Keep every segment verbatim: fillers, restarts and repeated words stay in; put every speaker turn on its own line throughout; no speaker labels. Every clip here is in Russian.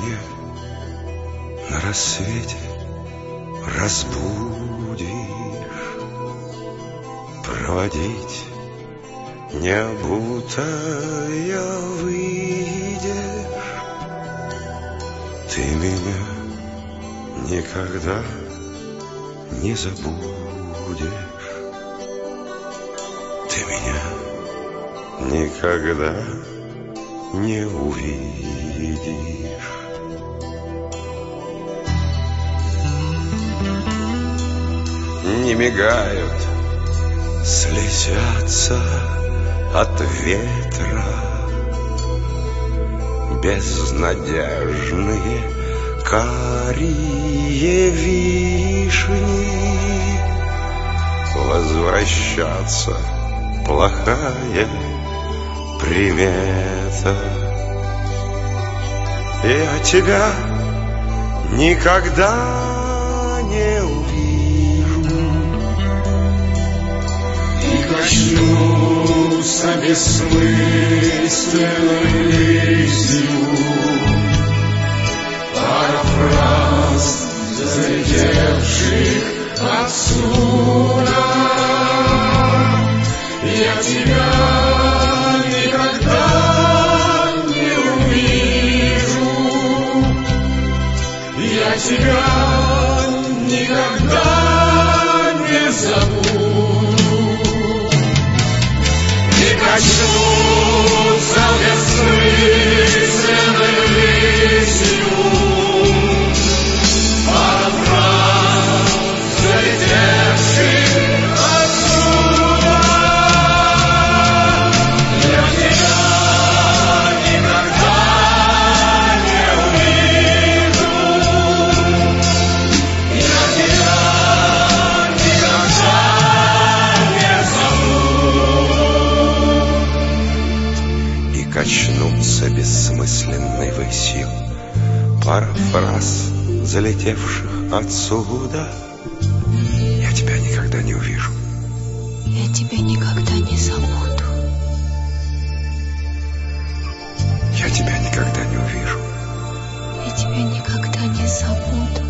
меня на рассвете разбудишь, проводить не обутая выйдешь. Ты меня никогда не забудешь. Ты меня никогда не увидишь. Не мигают, слезятся от ветра безнадежные карие вишни. Возвращаться плохая примета. Я тебя никогда не увижу.
И коснуться бессмысленной рысью пара фраз, залетевших отсюда. Я тебя никогда не увижу. Я тебя никогда не забуду. И коснуться бессмысленной рысью пара фраз, залетевших отсюда. Я тебя никогда не увижу. Я тебя никогда не забуду.
И качнуться бессмысленной высью пара фраз, залетевших отсюда. Я тебя никогда не увижу.
Я тебя никогда не забуду.
Я тебя никогда не увижу.
Я тебя никогда не забуду.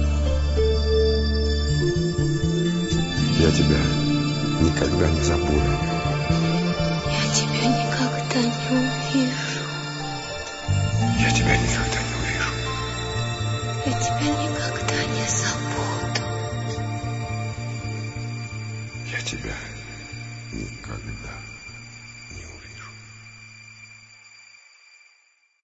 Я тебя никогда не забуду.
Я тебя никогда не увижу.
Я тебя никогда не увижу.
Я тебя никогда не забуду.
Я тебя никогда